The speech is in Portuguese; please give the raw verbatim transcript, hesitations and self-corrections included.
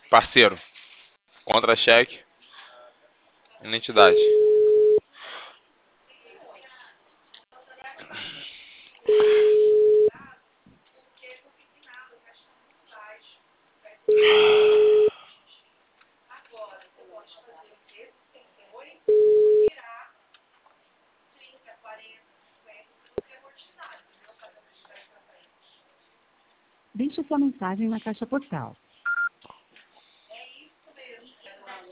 Parceiro, contra-cheque, identidade. Deixe sua mensagem na caixa postal.